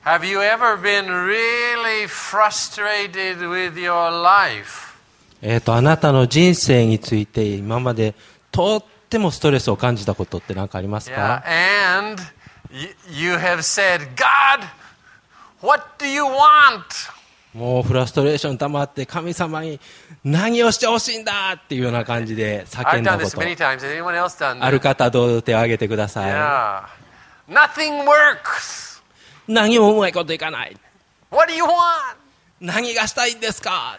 Have you ever been really frustrated with your life? あなたの人生について今までとってもストレスを感じたことって何かありますか？ And you have said, God, what do you want? もうフラストレーション溜まって神様に何をしてほしいんだっていうような感じで叫 I've んだ done こ this と。 many times. Has anyone else done ある that? 方どうぞ手を挙げてください。 Yeah. Nothing works. 何もうまいこといかない。 What do you want? 何がしたいんですか？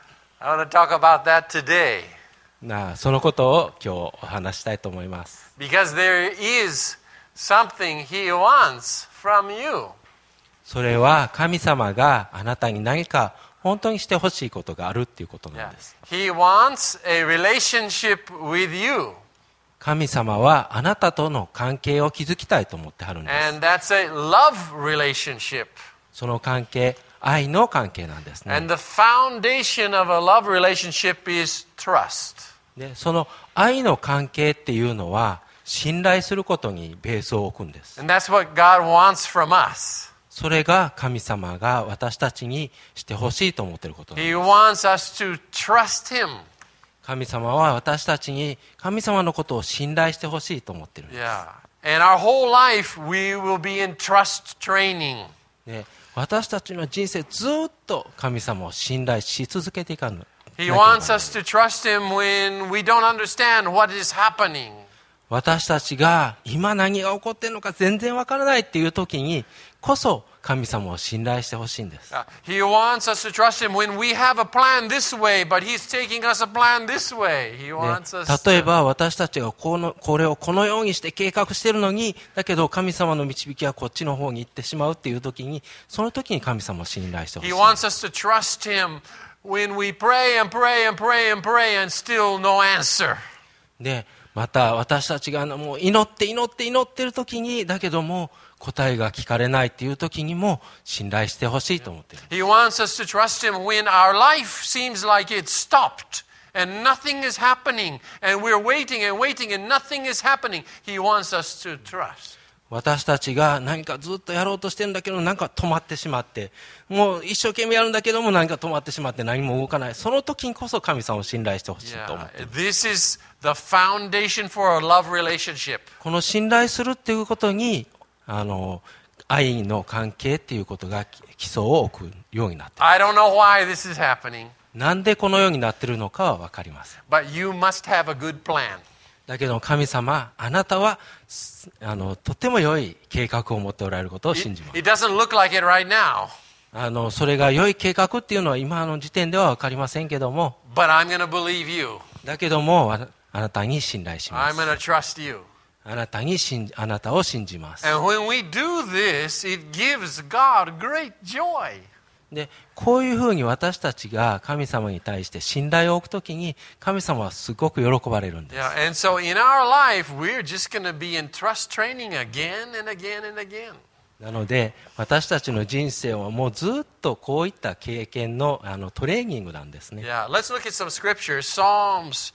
I want to talk about that today そのことを今日お話したいと思います。 because there is something He wants from you. それは神様があなたに何か本当にしてほしいことがあるっていうことなんです。 He wants a relationship with you. 神様はあなたとの関係を築きたいと思ってはるんです。 And that's a love relationship. その関係、愛の関係なんですね。 And the foundation of a love relationship is trust. で、その愛の関係っていうのは信頼することにベースを置くんです。 And that's what God wants from us. それが神様が私たちにしてほしいと思っていることなんで He す。 wants us to trust Him. 神様は私たちに神様のことを信頼してほしいと思っているんです。 Yeah. And our whole life we will be in trust training. で、私たちの人生ずっと神様を信頼し続けていかな He ければならない wants us to trust Him when we don't understand what is happening. 私たちが今何が起こっているのか全然わからないっていう時にこそ神様を信頼してほしいんです。 He wants us to trust Him when we have a plan this way, but He's taking us a plan this way. He wants us 例え to... ば私たちがこれをこのようにして計画しているのにだけど神様の導きはこっちの方に行ってしまうっていう時にその時に神様を信頼してほしい He wants us to trust Him when we pray and pray and pray and pray and still no answer. でまた私たちがもう祈ってる時にだけども答えが聞かれないっていう時にも信頼してほしいと思っている。 He wants us to trust Him when our life seems like it's stopped and nothing is happening and we're waiting and waiting and nothing is happening. He wants us to trust. 私たちが何かずっとやろうとしてるんだけどなんか止まってしまってもう一生懸命やるんだけども何か止まってしまって何も動かないその時にこそ神様を信頼してほしいと思っている。 This is the foundation for a love relationship. この信頼するっていうことに愛の関係っていうことが基礎を置くようになっている。 I don't know why this is happening, なんでこのようになっているのかは分かりません。 but you must have a good plan. だけど神様あなたはとても良い計画を持っておられることを信じます。 It doesn't look like it right now, それが良い計画っていうのは今の時点では分かりませんけども but I'm going to believe you. だけどもあなたに信頼しま I'm す。 going to trust you. あなたを信じます。 And when we do this, it gives God great joy. でこういうふうに私たちが神様に対して信頼を置くときに神様はすごく喜ばれるんです。 Yeah, and so in our life, we're just going to be in trust training again and again and again. なので私たちの人生はもうずっとこういった経験のトレーニングなんですね。 Yeah, let's look at some scriptures. Psalms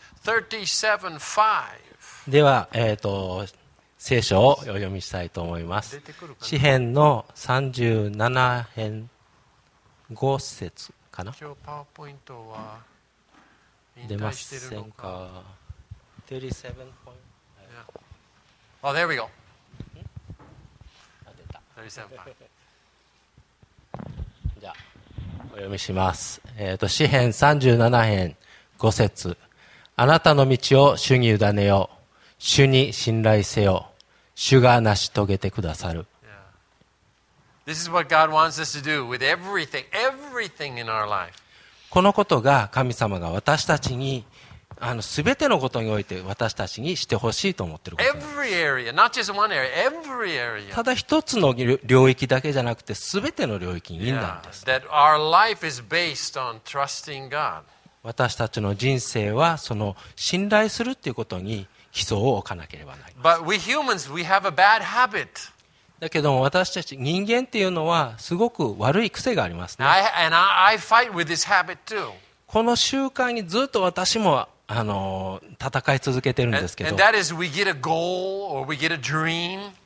37:5. では、聖書をお読みしたいと思います。詩編の37編5節かな。 今日パワーポイントは出ま引退してるせんのか。 か。37 Oh, there we go. あ出た。 37:5. じゃあお読みします。詩編37編5節。あなたの道を主に委ねよう。主に信頼せよ。主が成し遂げてくださる。 This is what God wants us to do with everything in our life. このことが神様が私たちに全てのことにおいて私たちにしてほしいと思っていることです。 Every area, not just one area, every area. ただ一つの領域だけじゃなくて全ての領域になるんです。 That our life is based on trusting God. 私たちの人生はその信頼するっていうことに基礎を置かなければなりません。 But we humans, we have a bad habit. だけども私たち人間っていうのはすごく悪い癖がありますね。 I fight with this habit too. この習慣にずっと私も戦い続けてるんですけど、 And that is we get a goal or we get a dream.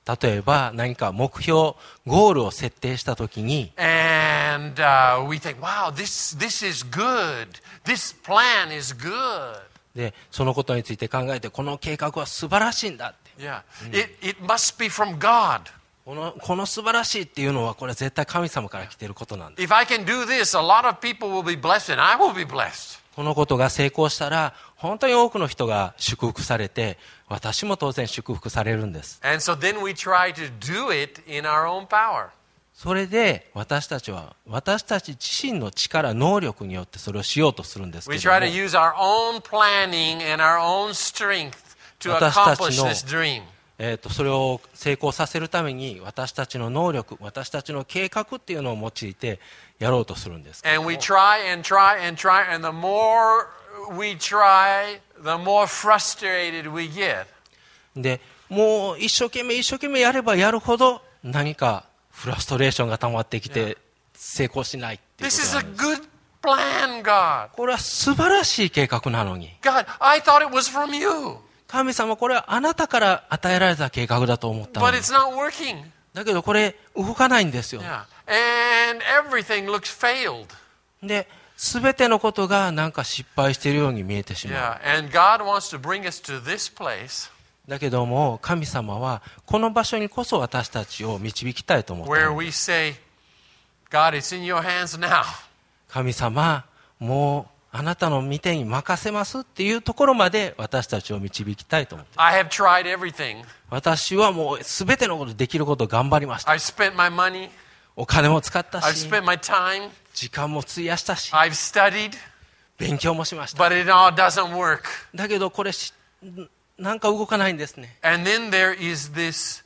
例えば何か目標、ゴールを設定したときに、 and we think, wow, this is good. This plan is good. でそのことについて考えて、この計画は素晴らしいんだって。 Yeah. It must be from God. この素晴らしいっていうのは、これは絶対神様から来ていることなんだ。 If I can do this, a lot of people will be blessed and I will be blessed. このことが成功したら、本当に多くの人が祝福されて、私も当然祝福されるんです。 And so then we try to do it in our own power. それで私たち自身の力、能力によってそれをしようとするんですけ We れども、 try to use our own planning and our own strength to accomplish this dream. それを成功させるために、私たちの能力、私たちの計画っていうのを用いてやろうとするんですけれど And も、 we try and try and try, and the more we try, the more frustrated we get. でもう一生懸命やればやるほど、何かフラストレーションが溜まってきて成功しないっていうこ This と is な a んです。 good plan, God. これは素晴らしい計画なのに、 God, I thought it was from you, 神様、これはあなたから与えられた計画だと思ったの but に、 it's not working. だけどこれ動かないんですよ。 Yeah. And everything looks failed. で全てのことがなんか失敗しているように見えてしまう。 Yeah. And God wants to bring us to this place だけども神様はこの場所にこそ私たちを導きたいと思ってい where る。 we say, God, it's in your hands now. 神様、もうあなたの御手に任せますっていうところまで私たちを導きたいと思っている。 I have tried everything. 私はもう全てのこと、できることを頑張りました。 I've spent my money. お金も使った I've し、 spent my time. 時間も費やしたし、 I've studied. 勉強もしました。 But it all doesn't work. だけどこれなんか動かないんですね。 And then there is this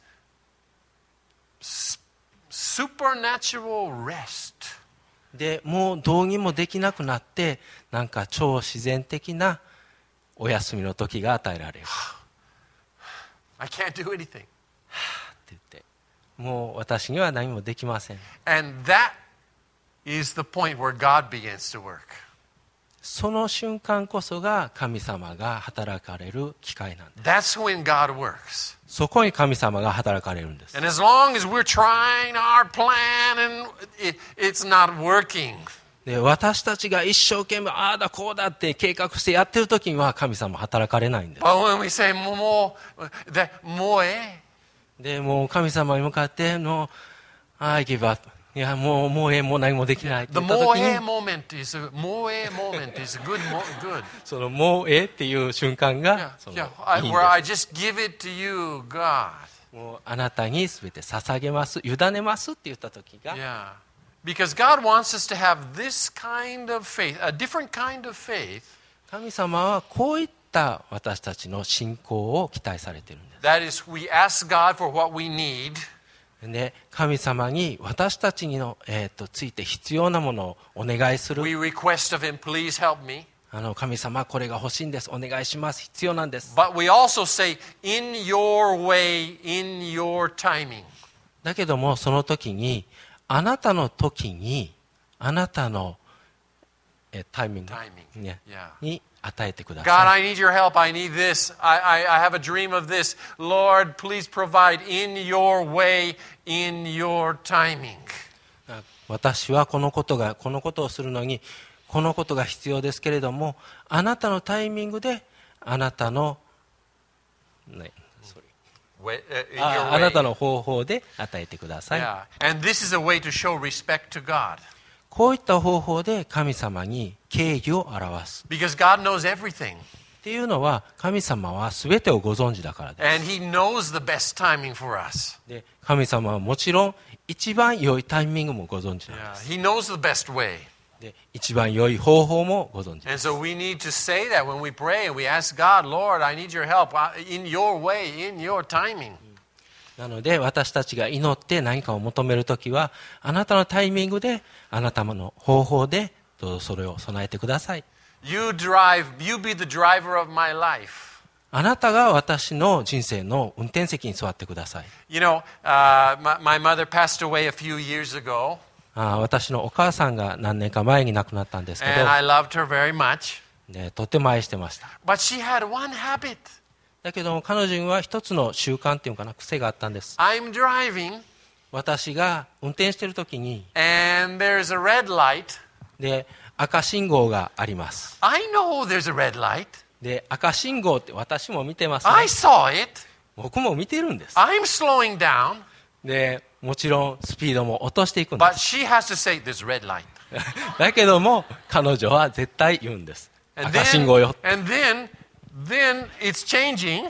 supernatural rest. でもうどうにもできなくなって、なんか超自然的なお休みの時が与えられる。 I can't do anything. って言って、もう私には何もできません。 And that is the point where God begins to work. その瞬間こそが神様が働かれる機会なんです。 That's when God works. そこに神様が働かれるんです。 And as long as we're trying our plan and it's not working, で私たちが一生懸命ああだこうだって計画してやってる時には神様働かれないんです。 but when we say, もうでもう神様に向かっての I give up、 いやもうもう何もできないって the 言った時に、 moment is a good. そのもうっていう瞬間がそのいいん Where I で just give it to you, God. す。もうあなたに全て捧げます、委ねますって言った時が、 Yeah. Because God wants us to have this kind of faith, a different kind of faith. 神様はこういった私たちの信仰を期待されているんです。 That is, we ask God for what we need. で神様に私たちの、ついて必要なものをお願いする。 We request of Him, please help me. 神様、これが欲しいんです、お願いします、必要なんです。 But we also say, in your way, in your timing. だけどもその時にあなたの時にあなたのタイミング、ね Yeah. に与えてくだ God, さい。 I need your help. I need this. I have a dream of this. Lord, please provide in your way, in your timing. 私はこのことをするのにこのことが必要ですけれども、あなたのタイミングであなたの、ね、あなたの方法で与えてください。 Yeah. And this is a way to show respect to God. こういった方法で神様に敬意を表す。 Because God knows everything. っていうのは神様は全てをご存知だからです。 And He knows the best timing for us. で神様はもちろん一番良いタイミングもご存知なんで Yeah. す。 He knows the best way. で一番良い方法もご存知 And です。 so we need to say that when we pray and we ask God, Lord, I need your help in your way, in your timing. なので私たちが祈って何かを求めるときは、あなたのタイミングであなたの方法でどうぞそれを備えてください。 You be the driver of my life. あなたが私の人生の運転席に座ってください。 You know, my mother passed away a few years ago, 私のお母さんが何年か前に亡くなったんですけ and I loved her very much. ど、とても愛してました。 But she had one habit. だけども彼女には一つの習慣っていうのかな、癖があったんです。 I'm driving, 私が運転しているときに、 and there's a red light. で、赤信号があります。 I know there's a red light. で、赤信号って私も見てますね。 I saw it. 僕も見てるんです。 I'm slowing down, で、もちろんスピードも落としていくんで but す。 she has to say, there's a red light. だけども、彼女は絶対言うんです。 And 赤信号よ。 then it's changing.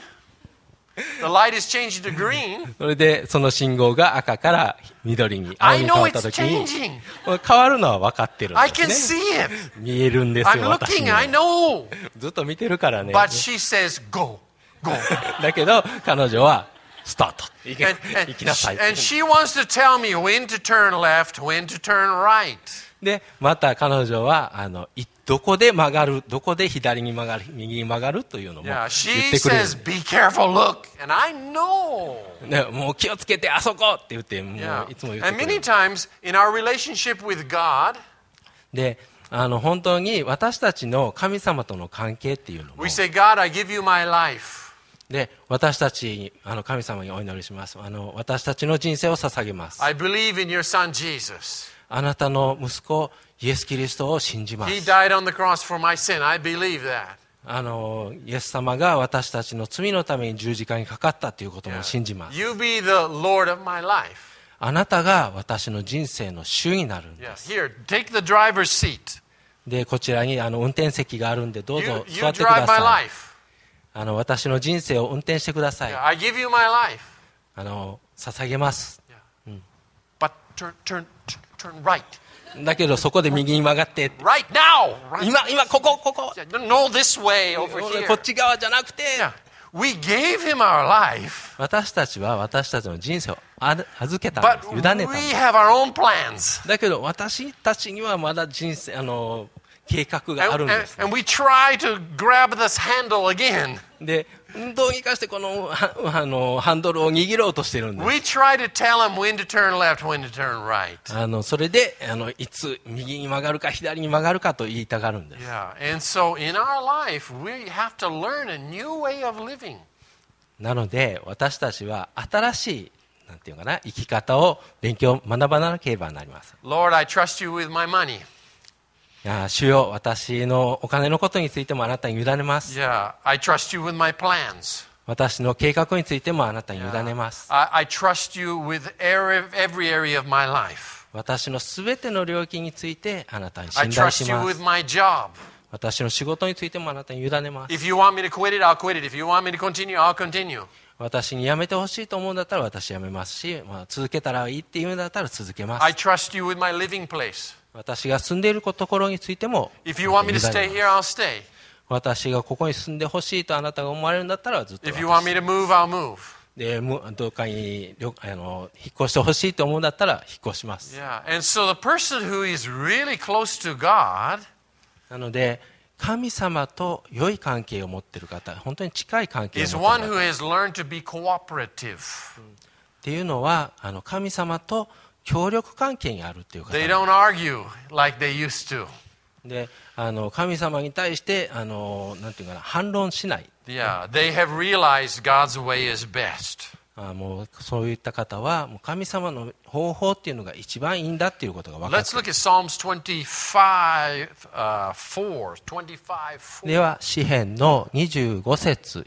The light is changing to green. それで、その信号が赤から緑に、青 I に変 know わった it's ときに、 changing. 変わるのは分かってるん I で can すね。 see it. 見えるんですよ、 I'm 私 looking. には I know. ずっと見てるからね。 But she says, go, go. だけど、彼女は、スタート。行 And きなさい。 she wants to tell me when to turn left, when to turn right. で、また彼女は、どこで曲がる、どこで左に曲がる、右に曲がるというのも言 Yeah, っ she てくれる。 says, be careful, look. And I know. ね、もう気をつけて、あそこって言って、も Yeah. ういつも言って And くれ many る。 times in our relationship with God, で、本当に私たちの神様との関係っていうのも、 we say, God, I give you my life. で、私たち、神様にお祈りします。私たちの人生を捧げます。 I believe in your son, Jesus. あなたの息子、イエス・キリストを信じま He す。 died on the cross for my sin. I believe that. イエス様が私たちの罪のために十字架にかかったということも信じます。 You be the Lord of my life. あなたが私の人生の主になるんで Yeah. す。 Here, take the driver's seat. で、こちらに運転席があるんで、どう You, ぞ you 座ってく drive だ my さい。 life. 私の人生を運転してください。 Yeah, I give you my life. 捧げます。 But turn right. だけどそこで右に曲がって、 Right now. Right. 今、ここ。 No, this way over こ here. っち側じゃなくて、 Yeah. We gave him our life, 私たちは私たちの人生を預けたん but です。委ねたん we です。 have our own plans. だけど私たちにはまだ人生、計画があるん And, です。 and we try to grab this handle again. で、どうにかしてこのハンドルを握ろうとしてるんです We try to tell him when to turn left, when to turn right. それでいつ右に曲がるか左に曲がるかと言いたがるんです。 Yeah, and so in our life, we have to learn a new way of living. なので私たちは新しいなんていうかな生き方を学ばなければなりません。 Lord, I trust you with my money. 主よ、私のお金のことについてもあなたに委ねます。 Yeah, I trust you with my plans. 私の計画についてもあなたに委ねます。 I trust you with every area of my life. 私のすべての領域についてあなたに I 信頼 trust し you ま with す。 my job. 私の仕事についてもあなたに委ねます。 If you want me to quit it, I'll quit it. If you want me to continue, I'll continue. 私に辞めてほしいと思うんだったら私辞めますし、続けたらいいっていうんだったら続けます。 I trust you with my living place. 私が住んでいるところについても If you want me to stay here, I'll stay. 私がここに住んでほしいとあなたが思われるんだったらずっと If you want me to move, I'll move. でどっかに引っ越してほしいと思うんだったら引っ越します。 Yeah, and so the person who is really close to God なので神様と良い関係を持っている方、本当に近い関係を is 持 one ってい who る has learned to be cooperative. っていうのは神様と協力関係にあるっていう方 They don't argue like they used to. で神様に対してなんていうかな反論しない。 Yeah, they have realized God's way is best. もうそういった方はもう神様の方法っていうのが一番いいんだっていうことが分かって Let's look at Psalms 25:4. では詩編の25節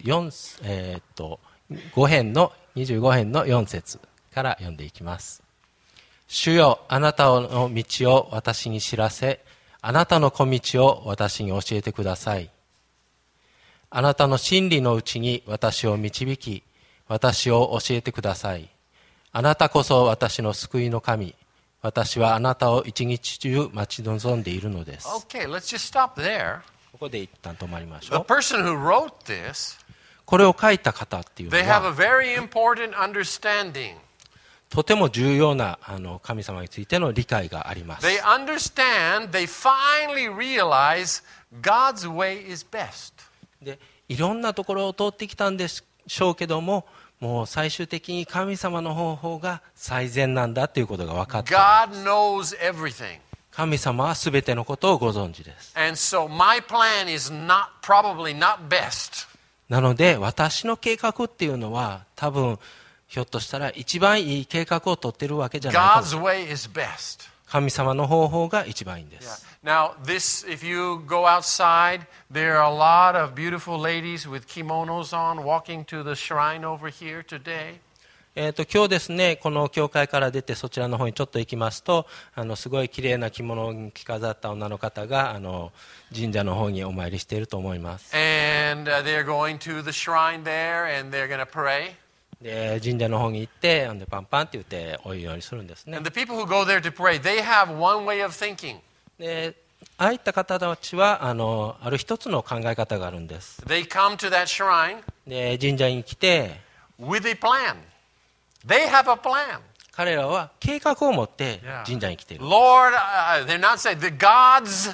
5編の25編の4節から読んでいきます。主よ、あなたの道を私に知らせ、あなたの小道を私に教えてください。あなたの真理のうちに私を導き、私を教えてください。あなたこそ私の救いの神。私はあなたを一日中待ち望んでいるのです。 Okay, let's just stop there. ここで一旦止まりまし The ょう。 person who wrote this, これを書いた方っていうの they have は a very important understanding. とても重要な神様についての理解があります。 They understand, they finally realize God's way is best. でいろんなところを通ってきたんでしょうけども、もう最終的に神様の方法が最善なんだということが分かっています。 God knows everything. 神様は全てのことをご存知です。 And so my plan is probably not best. なので私の計画っていうのは多分ひょっとしたら一番いい計画を取ってるわけじゃないかもしれ God's ない。 way is best. 神様の方法が一番いいんで Yeah. す。 Now, if you go outside, there are a lot of beautiful ladies with kimonos on walking to the shrine over here today. 今日ですね、この教会から出てそちらの方にちょっと行きますと、すごい綺麗な着物を着飾った女の方が神社の方にお参りしていると思います。 And they're going to the shrine there and they're going to pray. で神社の方に行ってでパンパンって言ってお祈りするんですね。 And the people who go there to pray, they have one way of thinking. でああいった方たちはある一つの考え方があるんです。 They come to that shrine で神社に来て with a plan. They have a plan. 彼らは計画を持って Yeah. 神社に来ている。 Lord, they're not saying, the gods,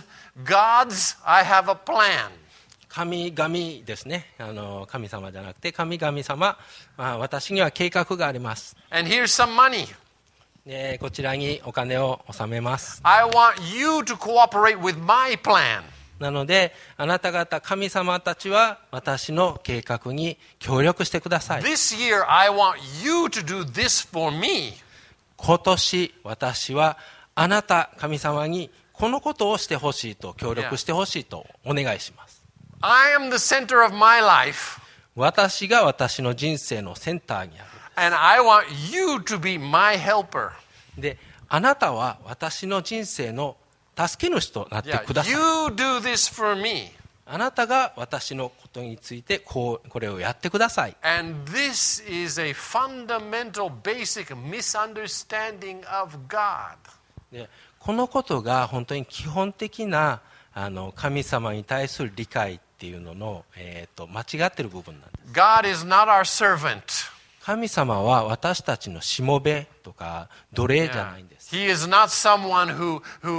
I have a plan. 神々ですね。神様じゃなくて神々様、私には計画があります。 And here's some money. でこちらにお金を納めます。 I want you to cooperate with my plan. なのであなた方神様たちは私の計画に協力してください。 This year, I want you to do this for me. 今年私はあなた神様にこのことをしてほしいと協力してほしいとお願いします。 I am the center of my life, 私が私の人生のセンターにある。 and I want you to be my helper. であなたは私の人生の助け主となって Yeah, ください。 you do this for me. あなたが私のことについてこれをやってください。 And this is a fundamental, basic misunderstanding of God. でこのことが本当に基本的な神様に対する理解っていうのの、間違っている部分なんです。 God is not our servant. 神様は私たちのしもべとか奴隷じゃないんです。 He is not someone who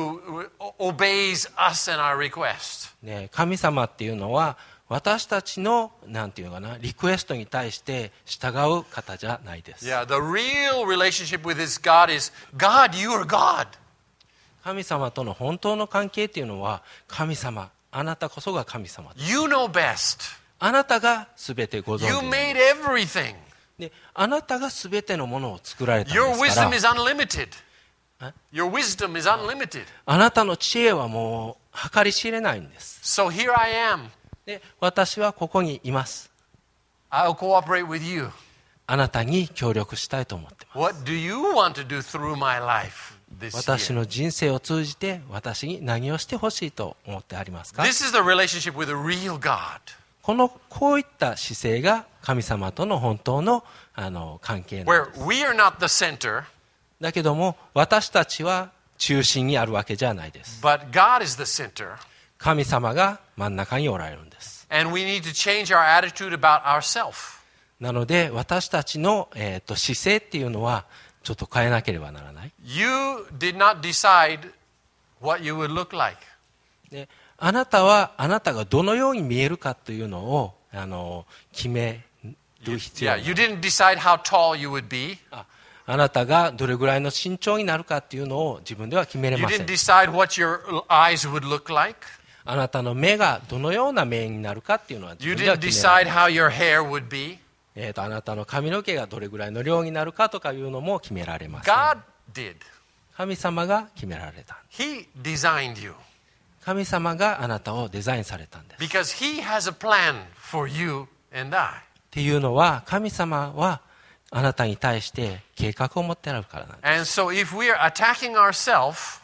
obeys us and our request. ね、神様っていうのは私たちのなんていうのかなリクエストに対して従う方じゃないです。 Yeah, the real relationship with this God is, God, you are God. 神様との本当の関係っていうのは神様、あなたこそが神様です。 You know best. あなたが全てご存知 You なんです。 made everything. であなたが全てのものを作られたんで Your すから wisdom is unlimited. Huh? Your wisdom is unlimited. あなたの知恵はもう計り知れないんです。 So here I am. で私はここにいます。 I'll cooperate with you. あなたに協力したいと思ってます。 What do you want to do through my life this 私 year? の人生を通じて私に何をしてほしいと思ってありますか？ This is the relationship with a real God. こういった姿勢が神様との本当の関係なんです。 Where we are not the center, だけども私たちは中心にあるわけじゃないです。 but God is the center. 神様が真ん中におられるんです。 And we need to change our attitude about ourselves. なので私たちの、姿勢っていうのはちょっと変えなければならない。 You did not decide what you would look like. であなたはあなたがどのように見えるかというのを決める必要 Yeah, がある。 you didn't decide how tall you would be. あなたがどれぐらいの身長になるかっていうのを自分では決めれ You ませ didn't ん。 decide what your eyes would look like. あなたの目がどのような目になるかっていうのは自 You 分では didn't 決められ decide ない。 how your hair would be. あなたの髪の毛がどれぐらいの量になるかとかいうのも決められません。 God did. 神様が決められた。 He designed you 神様があなたをデザインされたんです。 because He has a plan for you and I. っていうのは神様はあなたに対して計画を持ってあるからなんです。 And so if we are attacking ourselves,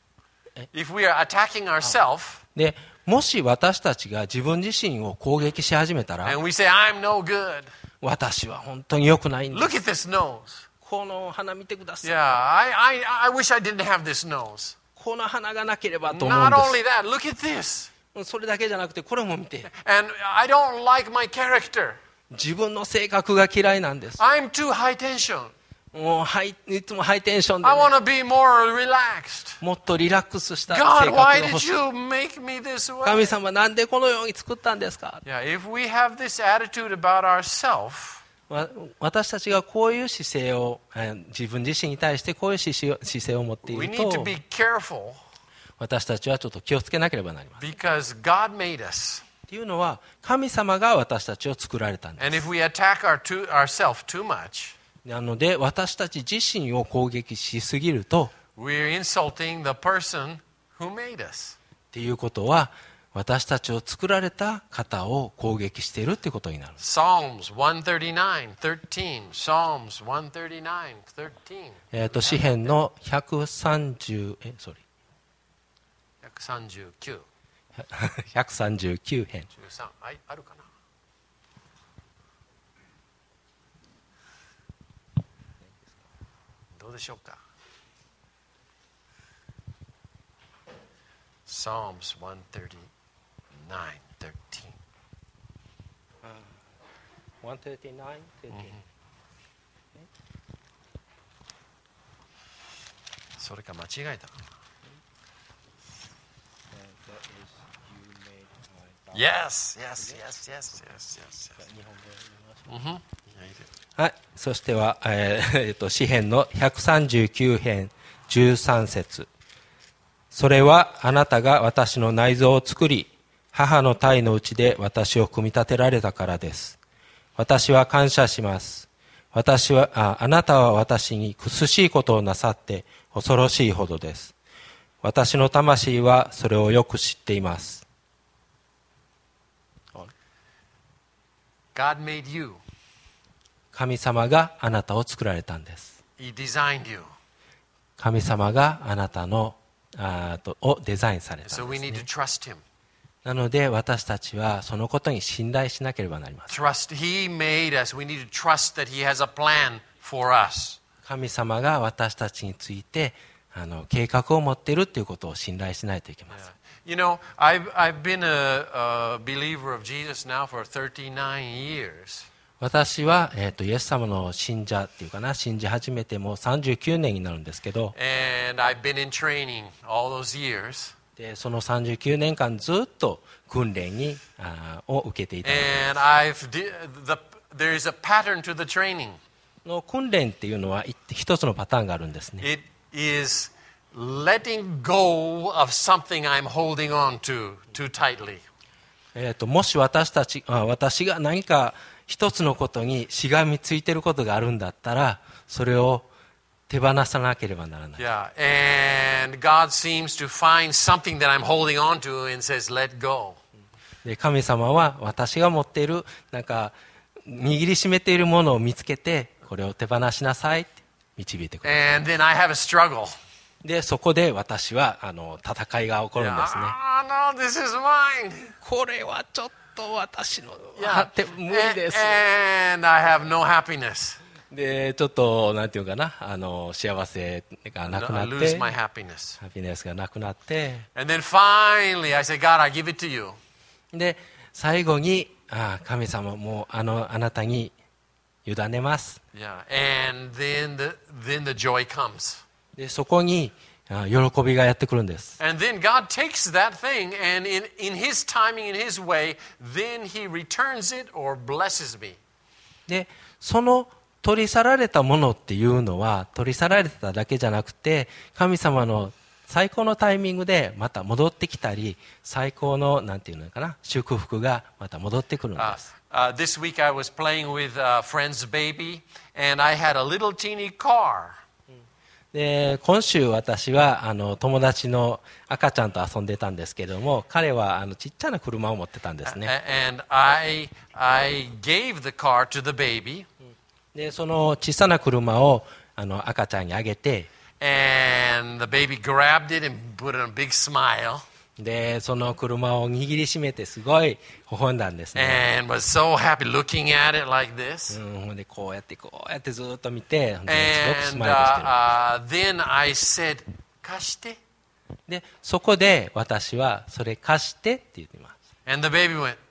でもし私たちが自分自身を攻撃し始めたら and we say, I'm no good. 私は本当に良くないんで Look す。 at this nose. この鼻見てください。 Yeah, I wish I didn't have this nose. この鼻がなければと思うん Not で only that, look at this. す。それだけじゃなくてこれも見て。 And I don't like my character. 自分の性格が嫌いなんです。 I'm too high tension. もういつもハイテンションで、 I ね、 want to be more relaxed. もっとリラックスした性 God, 格が why 欲 did しい。 you make me this way? 神様なんでこのように作ったんですか？ Yeah, if we have this attitude about ourselves, 私たちがこういう姿勢を自分自身に対してこういう姿勢を持ってい we る need to と be careful 私たちはちょっと気をつけなければなりません。 because God made us. っていうのは神様が私たちを作られたんです。 And if we attack ourselves too much, なので私たち自身を攻撃しすぎると we're insulting the person who made us. っていうことは私たちを作られた方を攻撃しているってことになる。 Psalms 139:13. Psalms 139:13. 詩編の139編。 13。はい、あるかな。どうでしょうか。Psalms 139:13. それか間違えたかな。Yes. はい、そしては、詩編の139編13節。それはあなたが私の内臓を作り、母の胎のうちで私を組み立てられたからです。私は感謝します。あなたは私に苦しいことをなさって恐ろしいほどです。私の魂はそれをよく知っています。 God made you. 神様があなたを作られたんです。 He designed you. 神様があなたのをデザインされたん So で we す need to ね。 trust him. なので私たちはそのことに信頼しなければなりません。 Trust. He made us. We need to trust that he has a plan for us. 神様が私たちについて計画を持っているということを信頼しないといけません。 You know, I've been a believer of Jesus now for 39 years. 私は、イエス様の信者っていうかな、信じ始めてもう39年になるんですけど、 And I've been in training all those years. でその39年間ずっと訓練を受けていた。 And there is a pattern to the training. の訓練っていうのは一つのパターンがあるんですね。 It is letting go of something I'm holding on to too tightly. もし私が何か一つのことにしがみついていることがあるんだったら、それを手放さなければならない。 Yeah, and God seems to find something that I'm holding on to and says, let go. で神様は私が持っているなんか握りしめているものを見つけて、これを手放しなさいって導いてくれる。 And then I have a struggle. でそこで私は戦いが起こるんですね。 Ah, no, this is mine. これはちょっと私の Yeah. 無理です。 And I have no happiness. でちょっとなんていうかな、幸せがなくな I って、 lose my happiness. ハピネスがなくなって、 And then finally I say, God, I give it to you. で最後に神様もうあなたに委ねます。 Yeah, and then the joy comes. でそこに喜びがやってくるんです。 And then God takes that thing and in His timing, in His way, then He returns it or blesses me. でその取り去られたものっていうのは取り去られただけじゃなくて、神様の最高のタイミングでまた戻ってきたり、最高のなんていうのかな、祝福がまた戻ってくるんです。 This week I was playing with a friend's baby and I had a little teeny car. で今週私は友達の赤ちゃんと遊んでたんですけれども、彼はちっちゃな車を持ってたんですね。 And I gave the car to the baby. でその小さな車を赤ちゃんにあげて、 And the baby grabbed it and put on a big smile. でその車を握りしめてすごい微笑んだんですね。 And was so happy looking at it like this. でこうやってずっと見て、ですごくスマイルしてる。 Then I said, 貸して。 でそこで私はそれ貸してって言ってます。 And the baby went,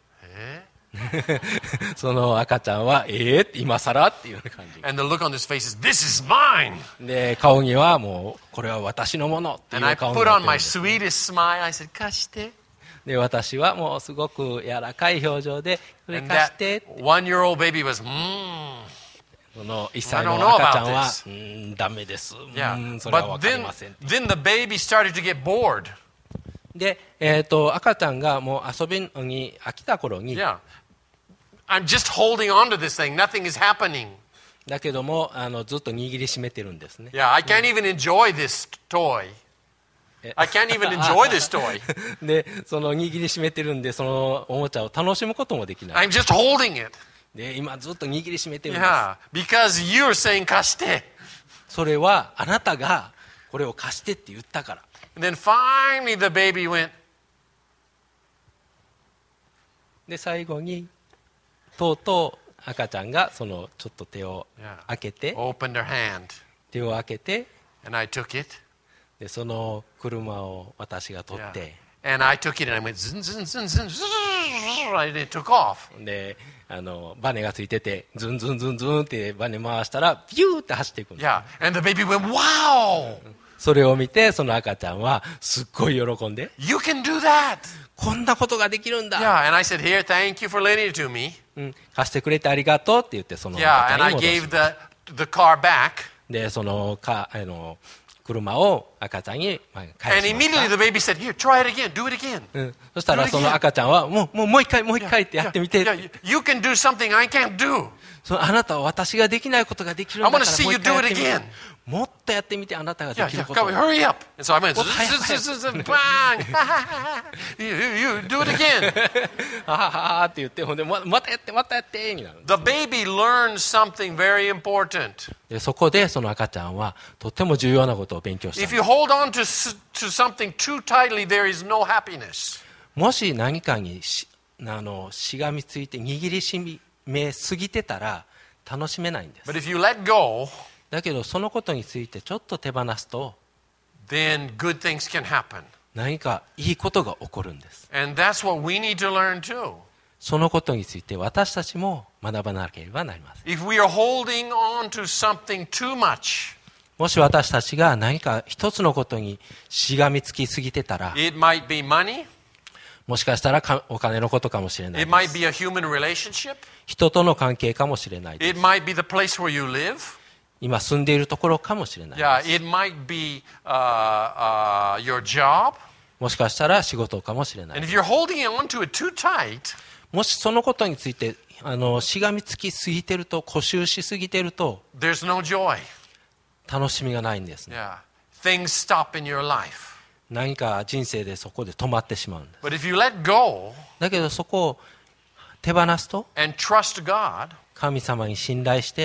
その赤ちゃんは今更っていうような感じ。 And the look on his face is, this is mine. で顔にはもうこれは私のものってい And I う顔に put なっ on てるん my です。 sweetest smile. I said, 貸して。 で私はもうすごく柔らかい表情でそれ And 貸し that て。 one-year-old baby was, その1歳 I の don't know 赤ちゃん about は this. ダメです。 Yeah. それは But 分かりません。 then the baby started to get bored. で、赤ちゃんがもう遊びに飽きた頃に、 Yeah. I'm just holding on to this thing. Nothing is happening. だけどもずっと握りしめてるんですね。 Yeah, I can't even enjoy this toy. I can't even enjoy this toy. で、その握りしめてるんで、そのおもちゃを楽しむこともできない。 I'm just holding it. で、今ずっと握りしめてるんです。 Yeah, because you're saying 貸して。 それはあなたがこれを貸してって言ったから。 And then finally the baby went. で、最後にとうとう赤ちゃんがそのちょっと手を開けて、 Opened her hand. 手を開けて、 And I took it. でその車を私が取っ Yeah. て、 And I took it and I went zin, zin, zin, zin, zin, and it took off. でバネがついててズンズンズンズンってバネ回したらビューって走っていくんです。 Yeah. And the baby went, wow! それを見てその赤ちゃんはすっごい喜んで、 You can do that. こんなことができるんだ、 Yeah. And I said, here, thank you for lending it to me. 貸してくれてありがとうって言ってその Yeah. 赤 And ちゃ I んに戻し gave the car back. でその車を赤ちゃんに返 And しました immediately the baby said, here, try it again. Do it again. そしたらその赤ちゃんはもう一回ってやってみて、 Yeah, you can do something I can't do. あなたは私ができないことができるんだ I か wanna ら see もう you 一回 do やっ it てみて again. もっとやってみてあなたがで Yeah, きる yeah, ことを come, hurry up. And so I went, Well, hi, bang. You do it again. はははって言って、ほんでまたやってになる。 The baby learns something very important. でそこでその赤ちゃんはとても重要なことを勉強した If you hold on to something too tightly, there is no happiness. もし何かにしがみついて握りしめすぎてたら楽しめないんです。 But if you let go, だけどそのことについてちょっと手放すと then good things can happen. 何かいいことが起こるんです。 And that's what we need to learn too. そのことについて私たちも学ばなければなりません。 If we are holding on to something too much, もし私たちが何か一つのことにしがみつきすぎてたら、 it might be money, もしかしたらお金のことかもしれない it で might す。 be a human relationship, 人との関係かもしれないです。 it might be the place where you live. 今住んでいるところかもしれないです。 Yeah, it might be your job. もしかしたら仕事かもしれない And で if す。 you're holding on to it too tight, もしそのことについてしがみつきすぎてると、固執しすぎてると there's no joy. 楽しみがないんですね。 Yeah, things stop in your life. 何か人生でそこで止まってしまうんです。 But if you let go だけどそこを手放すと、 and trust God, 神様に信頼して、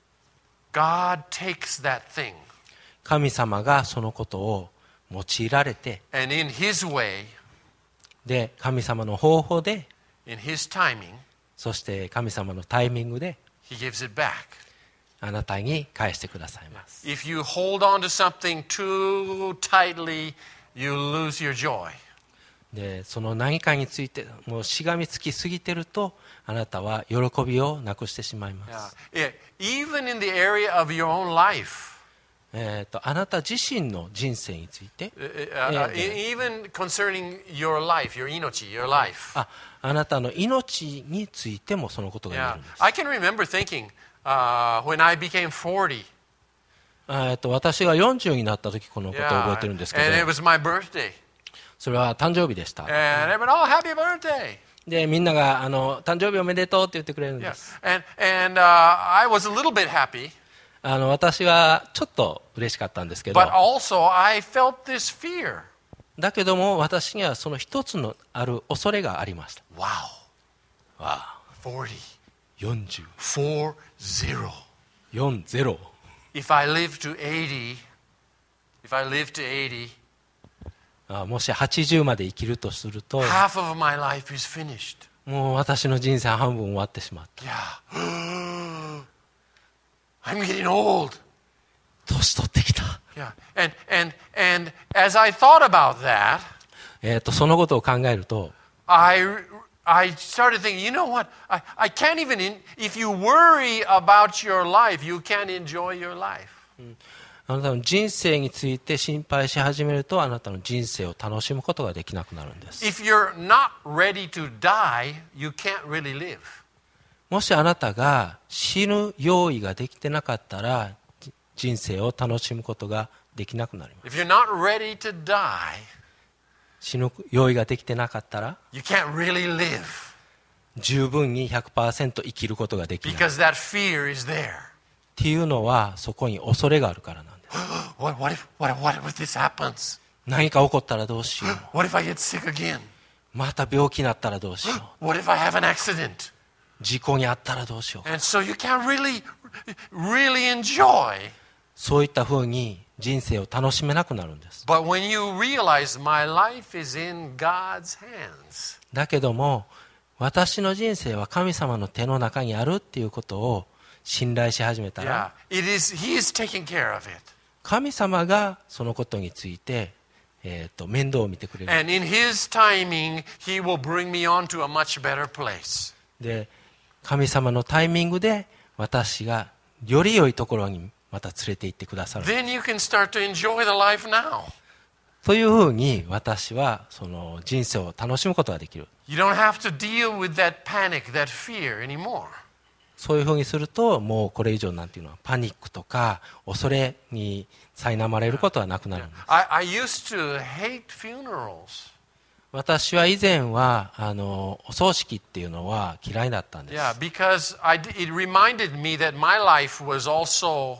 God takes that thing 神様がそのことを用いられて、 and in His way, で神様の方法で、 in His timing, そして神様のタイミングで He gives it back. あなたに返してくださいます。 If you hold on to something too tightly, you lose your joy. でその何かについてもうしがみつきすぎてると、あなたは喜びをなくしてしまいます。 Yeah. Even in the area of your own life, あなた自身の人生について、 even concerning your life, your inochi, your life. あなたの命についてもそのことが言え Yeah. るんです。 I can remember thinking when I became 40. 私が40になった時このことを覚えてるんですけ And it ど、 was my birthday. それは誕生日でした。 And everyone, oh, happy birthday. でみんなが誕生日おめでとうって言ってくれるんで Yeah. す。 And I was a little bit happy, 私はちょっと嬉しかったんですけど、 but also I felt this fear. だけども私にはその一つのある恐れがありました。 Wow, わあ、 40, 40、 40. 40。 If I live to 80, もし80まで生きるとすると、 half of my life is finished. もう私の人生半分終わってしまった。 Yeah. I'm getting old. 年取ってきた。 Yeah. And as I thought about that, そのことを考えると、 I started thinking, you know what? I can't even, if you worry about your life, you can't enjoy your life. あなたの人生について心配し始めると、あなたの人生を楽しむことができなくなるんです。 If you're not ready to die, you can't really live. もしあなたが死ぬ用意ができてなかったら、人生を楽しむことができなくなります。 If you're not ready to die, 死ぬ用意ができてなかったら you can't really live 十分に 100% 生きることができない。 because that fear is there. っていうのはそこに恐れがあるからなんです。 What if this happens? 何か起こったらどうしよう。 What if I get sick again? また病気になったらどうしよう。 What if I have an accident? 事故にあったらどうしよう。 And so you can't really enjoy. そういったふうに人生を楽しめなくなるんです。 But when you realize my life is in God's hands, だけども私の人生は神様の手の中にあるっていうことを信頼し始めたら、 He is taking care of it. 神様がそのことについて、面倒を見てくれる。 And in His timing, He will bring me on to a much better place. で、神様のタイミングで私がより良いところにまた連れて行ってくださる。 Then you can start to enjoy the life now. というふうに私はその人生を楽しむことができる。 You don't have to deal with that panic, that fear anymore. そういうふうにするともうこれ以上なんていうのはパニックとか恐れに苛まれることはなくなるんです。 I used to hate funerals. 私は以前はお葬式っていうのは嫌いだったんです。 Yeah, because it reminded me that my life was also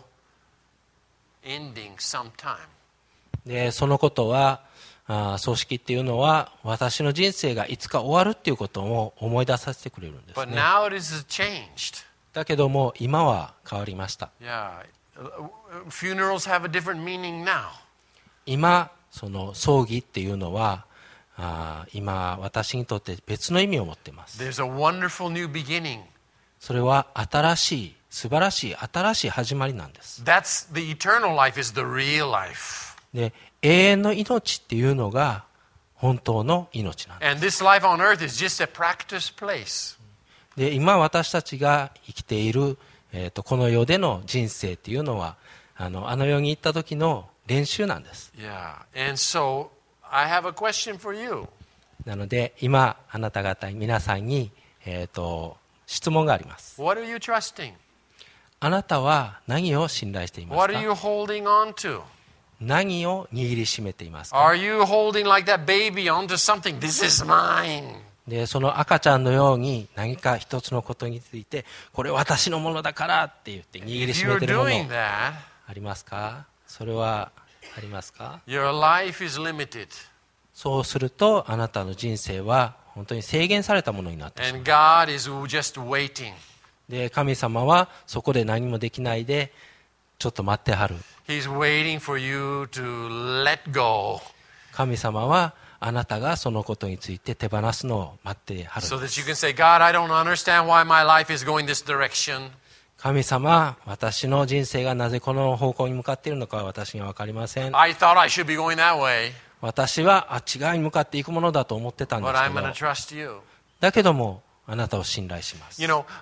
ending sometime. でそのことは葬式っていうのは私の人生がいつか終わるっていうことを思い出させてくれるんです But ね。 now it is changed. だけども今は変わりました。 Yeah, funerals have a different meaning now. 今その葬儀っていうのは今私にとって別の意味を持っています。 There's a wonderful new beginning. それは新しい素晴らしい新しい始まりなんです。 That's the eternal life is the real life. で永遠の命っていうのが本当の命なんです。 And this life on earth is just a practice place. で今私たちが生きている、この世での人生っていうのはあの世に行った時の練習なんです。 Yeah. And so I have a question for you. なので今あなた方皆さんに、質問があります。 What are you trusting? あなたは何を信頼しています What are you か？ holding on to? 何を握りしめていますか？ Are you holding like that baby onto something? This is mine. でその赤ちゃんのように何か一つのことについてこれ私のものだからって言って握り If しめ you're ているもの doing that, ありますか？それはありますか？ your life is limited. そうするとあなたの人生は本当に制限されたものになってしまう。 And God is just waiting. で神様はそこで何もできないでちょっと待ってはる。 He's waiting for you to let go 神様はあなたがそのことについて手放すのを待ってはる。 so that you can say, God, I don't understand why my life is going this direction. 神様、私の人生がなぜこの方向に向かっているのかは私には分かりません。 I thought I should be going that way, 私はあっち側に向かっていくものだと思ってたんで but す I'm け going to ど、 trust you. だけどもあなたを信頼します。 You know,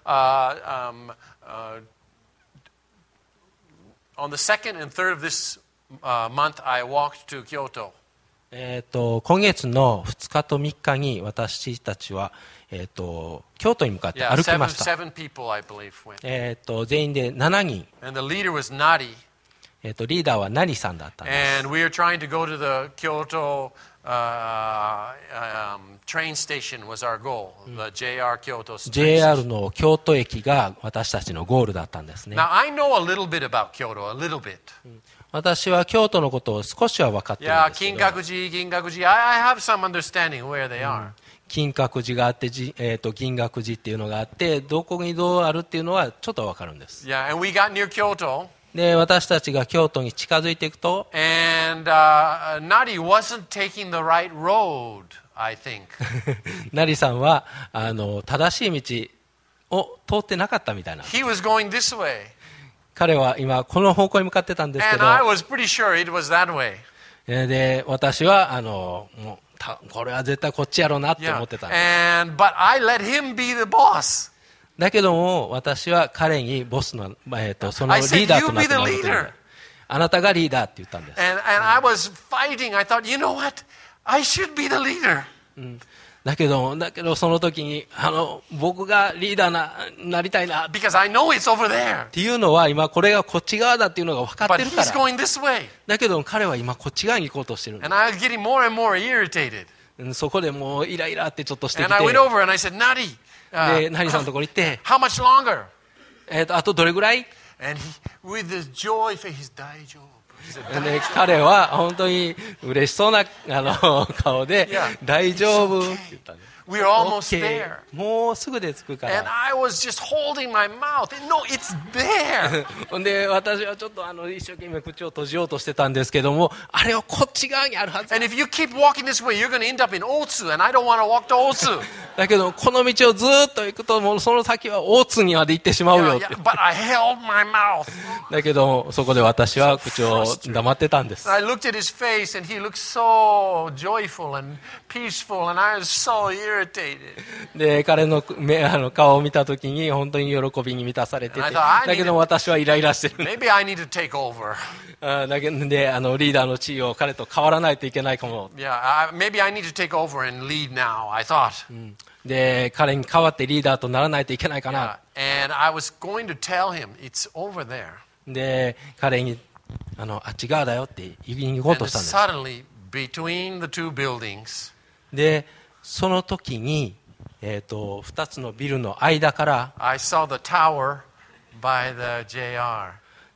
on the second and third of this month, I walked to Kyoto. 今月の2日と3日に私たちは、京都に向かって Yeah, 歩きました。 seven people, I believe, went. 全員で7人、 And the leader was Nadi. リーダーは成さんだったんです。 And we were trying to go to the Kyoto train station was our goal, the JR Kyoto train JR station. の京都駅が私たちのゴールだったんですね。 Now, I know a little bit about Kyoto, a little bit. 私は京都のことを少しは分かっているん Yeah, ですけど、 Kingakuji. I have some understanding where they are. 金閣寺があって、銀閣寺っていうのがあってどこにどうあるっていうのはちょっと分かるんです。 Yeah, and we got near Kyoto, で私たちが京都に近づいていくと and Nadi wasn't taking the right road, I think. 成さんは正しい道を通ってなかったみたいな。 He was going this way, 彼は今この方向に向かってたんですけ and ど、 I was pretty sure it was that way. で私はもうこれは絶対こっちやろうなって思 Yeah, ってたんです。 but I let him be the boss. だけども私は彼にボスの、その I リ said, ーダーとな "You って be the もらってる leader." あなたがリーダーって言ったんです。 And I was fighting. I thought, you know what? I should be the leader. だけどその時に僕がリーダーなりたいなっ because I know it's over there. ていうのは今これがこっち側だっていうのが分かっ But てるか he's ら。 going this way. だけど彼は今こっち側に行こうとしてる。 And I was getting more and more irritated. そこでもうイライラってちょっとしてき And I went て、 over and I said, Nadi, でナリさんのところに行って、 how much longer? あとどれぐらい？ And he, with this joy face, 大丈夫. He said, で彼は本当に嬉しそうな顔で Yeah. 大丈夫 It's って言ったんです。 We're almost OK there. もうすぐで着くか And ら。 I was just holding my mouth. No, it's there. ほんで私はちょっと一生懸命口を閉じようとしてたんですけども、あれはこっち側にあるはず。 And if you keep walking this way, you're going to end up in Otsu, and I don't want to walk to Otsu. だけどこの道をずっと行くともうその先は大津にまで行ってしまうよ Yeah, って。 yeah, but I held my mouth. だけどそこで私は口を黙ってたんです。 I looked at his face, and he looked so joyful and peaceful, and I was so irritated. で彼の顔を見たときに本当に喜びに満たされてて、 I thought, だけど私はイライラしてる。 Maybe I need to take over. だけどでリーダーの地位を彼と変わらないといけないかも。 Yeah, maybe I need to take over and lead now, I thought. で彼に代わってリーダーとならないといけないか Yeah, な。 and I was going to tell him, it's over there. で彼にあっち側だよって言いに行こう And としたんです。 suddenly, between the two buildings, でその時に、2つのビルの間から I saw the tower by the JR.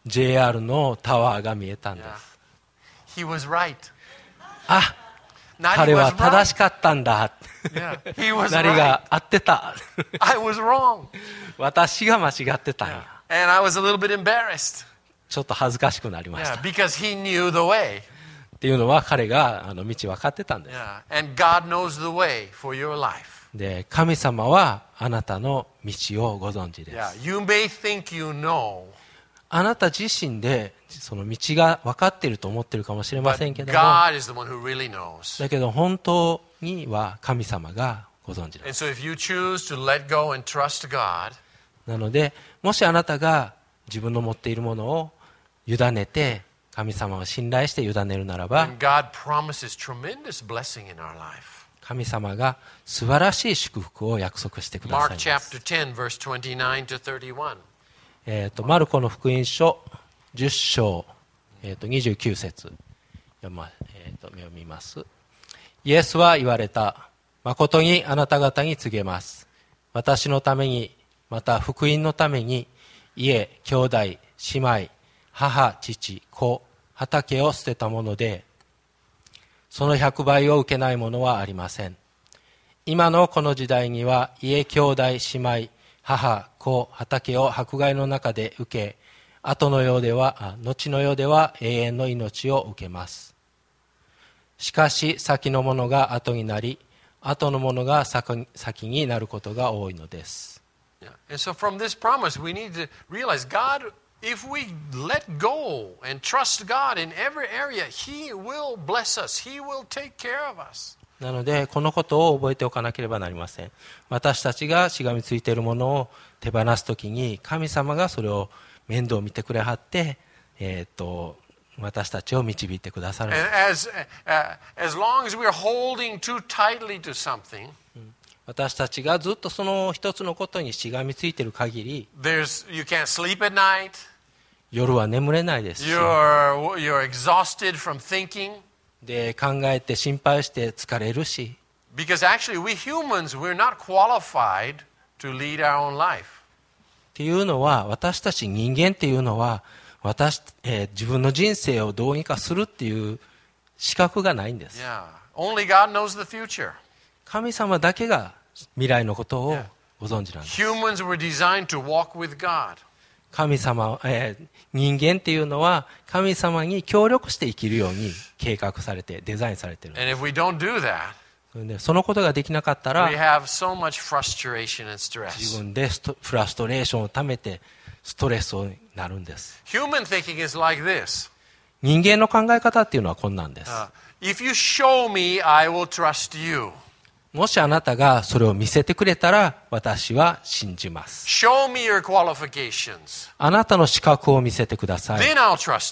JR のタワーが見えたんで Yeah. す。 He was right. あ、 Nari 彼 was は正し right. かったんだ。 Yeah, he was ナリ right. が合ってた。 I was wrong. 私が間違ってたん Yeah. や。 And I was a little bit embarrassed. ちょっと恥ずかしくなりまし Yeah, た。 because he knew the way. っていうのは彼が道分かってたんです。 Yeah. And God knows the way for your life. で、神様はあなたの道をご存知です。 Yeah. You may think you know, あなた自身でその道が分かっていると思っているかもしれま but せんけども、 God is the one who really knows. だけど本当には神様がご存知で And す。 so if you choose to let go and trust God, なので、もしあなたが自分の持っているものを委ねて、神様を信頼して委ねるならば、 then God promises tremendous blessing in our life. 神様が素晴らしい祝福を約束してくださ Mark います。 chapter 10, verse 29 to 31. マルコの福音書10章、29節読みます。イエスは言われた。誠にあなた方に告げます。私のために、また福音のために、家、兄弟、姉妹、母、父、子、畑を捨てたもので、その100倍を受けないものはありません。今のこの時代には、家、兄弟、姉妹、母、子、畑を迫害の中で受け、後の世では永遠の命を受けます。しかし、先のものが後になり、後のものが先になることが多いのです。 Yeah. And so from this promise, we need to realize God, if we let go and trust God in every area, He will bless us. He will take care of us. なので、このことを覚えておかなければなりません。私たちがしがみついているものを手放すときに、神様がそれを面倒を見てくれはって、私たちを導いてくださる。 And as long as we're holding too tightly to something, 私たちがずっとその一つのことにしがみついている限り、 you can't sleep at night. 夜は眠れないですし、 You're exhausted from thinking. で考えて心配して疲れるし、 Because actually, we humans, we're not qualified to lead our own life. っていうのは、私たち人間っていうのは自分の人生をどうにかするっていう資格がないんです。 Yeah. Only God knows the future. 神様だけが未来のことをご存知なんです。 Humans were designed to walk with God. 神様、人間っていうのは神様に協力して生きるように計画されてデザインされている。 And if we don't do that, でそのことができなかったら we have so much frustration and 自 stress. 分でフラストレーションをためてストレスになるんです。 Human thinking is like this. 人間の考え方っていうのはこんなんです。 If you show me, I will trust you. もしあなたがそれを見せてくれたら私は信じます。 Show me your qualifications. あなたの資格を見せてください。 Then I'll trust you.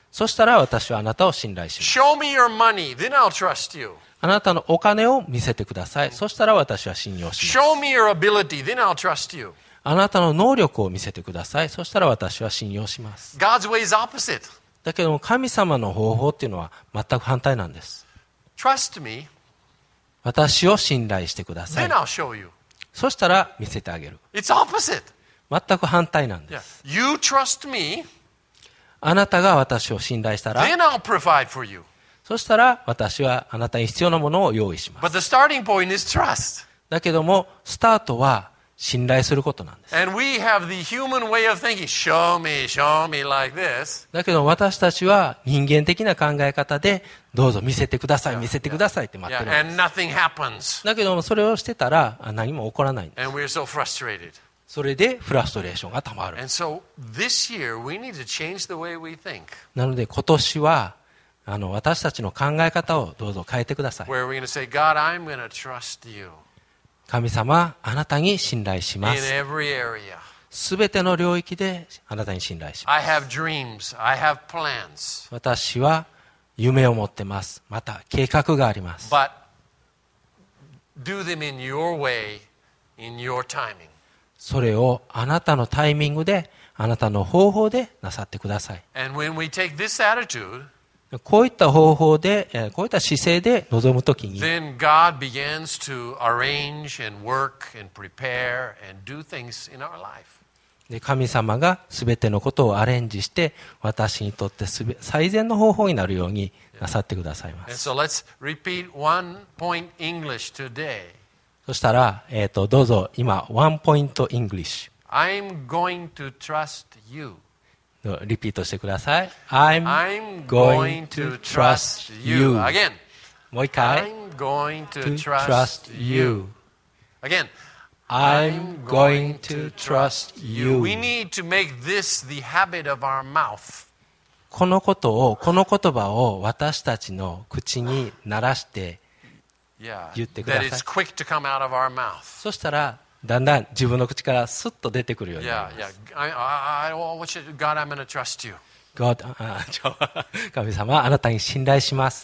そしたら私はあなたを信頼します。 Show me your money, then I'll trust you. あなたのお金を見せてください。そしたら私は信用します。 Show me your ability, then I'll trust you. あなたの能力を見せてください。そしたら私は信用します。 God's way is opposite. だけども神様の方法っていうのは全く反対なんです。 Trust me, 私を信頼してくださ then い。 I'll show you. そしたら見せてあげる。 It's opposite. 全く反対なんで Yeah. す。 You trust me, あなたが私を信頼したら、 then I'll provide for you. そしたら私はあなたに必要なものを用意します。 But the starting point is trust. だけどもスタートは信頼することなんです。 And we have the human way of thinking, show me like this. だけど私たちは人間的な考え方でどうぞ見せてください、見せてくださいって待って Yeah, るん and です。 nothing happens. だけどもそれをしてたら何も起こらないんです。 And we're so frustrated. それでフラストレーションがたまる。 And so this year, we need to change the way we think. なので今年は私たちの考え方をどうぞ変えてください。 Where we're going to say, God, I'm going to trust you 神様、あなたに信頼しま in す。 every area. すべての領域であなたに信頼します。 I have dreams. I have plans. 私は夢を持ってます。また計画があります。 But do them in your way, in your timing. それをあなたのタイミングで、あなたの方法でなさってください。 And when we take this attitude, こういった方法で、こういった姿勢で臨むときに、 then God begins to arrange and work and prepare and do things in our life. で神様がすべてのことをアレンジして、私にとって最善の方法になるようになさってくださいま And す。 so let's repeat 1 point English today. そしたら、どうぞ今、ワンポイントイングリッシ I'm going to trust you. ュ。リピートしてください。I'm I'm going going to to trust trust you. you. Again. もう一回。 I'm going to to trust trust you. you. Again. I'm going to trust you. We need to make this the habit of our mouth. この言葉を私たちの口に鳴らして、 Yeah. 言ってください。 That is quick to come out of our mouth. そしたら、だんだん自分の口からスッと出てくるようにな Yeah, ります。 yeah. What should, God, I'm going to trust you. God, 神様、あなたに信頼します。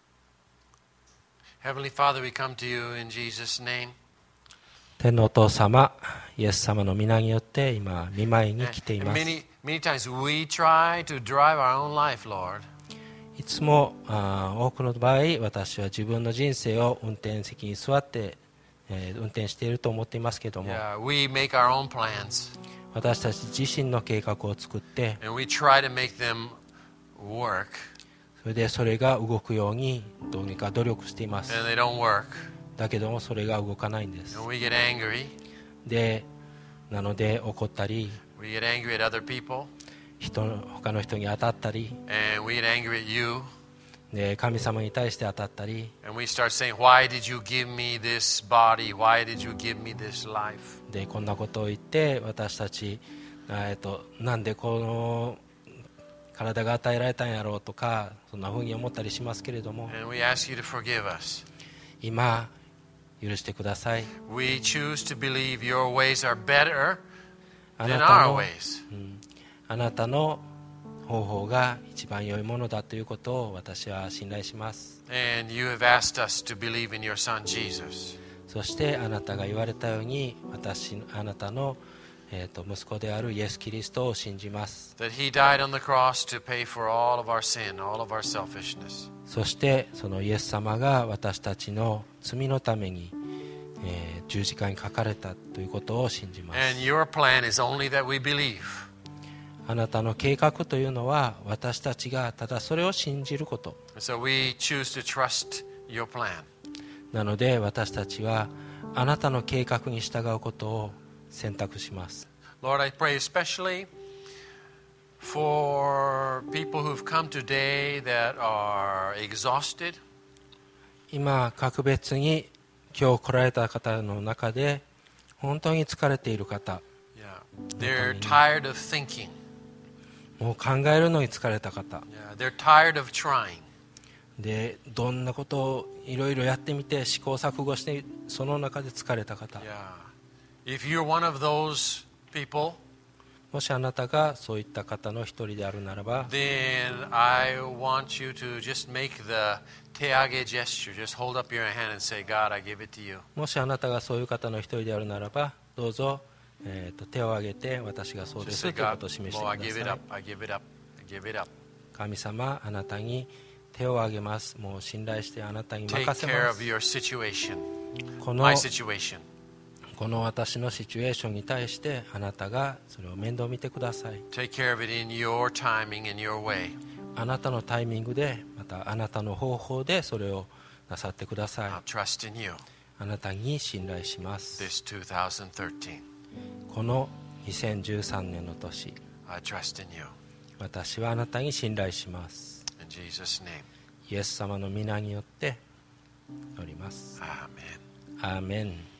Heavenly Father, we come to you in Jesus' name. 天のお父様、イエス様の皆によって今、見舞いに来てい And ます。 many times we try to drive our own life, Lord. いつも多くの場合、私は自分の人生を運転席に座って、運転していると思っていますけれども、 Yeah, we make our own plans 私たち自身の計画を作って、 and we try to make them work, それでそれが動くようにどうにか努力しています。 and they don't work. だけどもそれが動かないんです。 And we get angry. なので怒ったり、 We get angry at other people, 他の人に当たったり、 and we get angry at you. で神様に対して当たったり、 And we start saying, why did you give me this body? Why did you give me this life? でこんなことを言って私たち、なんでこの体が与えられたんやろうとか、そんなふうに思ったりしますけれども、 And we ask you to forgive us. 今許してください。 We choose to believe your ways are better あ than なた our の ways. あなたの方法が一番良いものだということを私は信頼します。 And you have asked us to believe in your Son, Jesus. そしてあなたが言われたようにあなたの、息子であるイエス・キリストを信じます。 That he died on the cross to pay for all of our sin, all of our selfishness. そしてそのイエス様が私たちの罪のために、十字架にかかれたということを信じます。 And your plan is only that we believe. あなたの計画というのは私たちがただそれを信じること So we choose to trust your plan. なので、私たちはあなたの計画に従うことを選択します。 Lord, I pray especially for people who've come today that are exhausted. 今格別に今日来られた方の中で本当に疲れている方、 Yeah. They're tired of thinking. もう考えるのに疲れた方 Yeah. They're tired of trying. で、どんなことをいろいろやってみて試行錯誤してその中で疲れた方、 Yeah. If you're one of those people, もしあなたがそういった方の一人であるならば、 then I want you to just make the teage gesture. Just hold up your hand and say, God, I give it to you. もしあなたがそういう方の一人であるならば、どうぞ、手を挙げて私がそうで Just す say, というこ God, とを示し well, I て give く it ださ up. I give it up. I give it up. い。神様、あなたに手を挙げます。もう信頼してあなたに Take 任せ care ま of す。 your situation, この my situation. 私のシチュエーションに対してあなたがそれを面倒見てください。 Take care of it in your timing, in your way. あなたのタイミングで、またあなたの方法でそれをなさってください。 I'll trust in you あなたに信頼します。 this 2013. この2013年の年、 I trust in you. 私はあなたに信頼します。 In Jesus' name. イエス様の皆によって祈ります。 Amen. アーメン。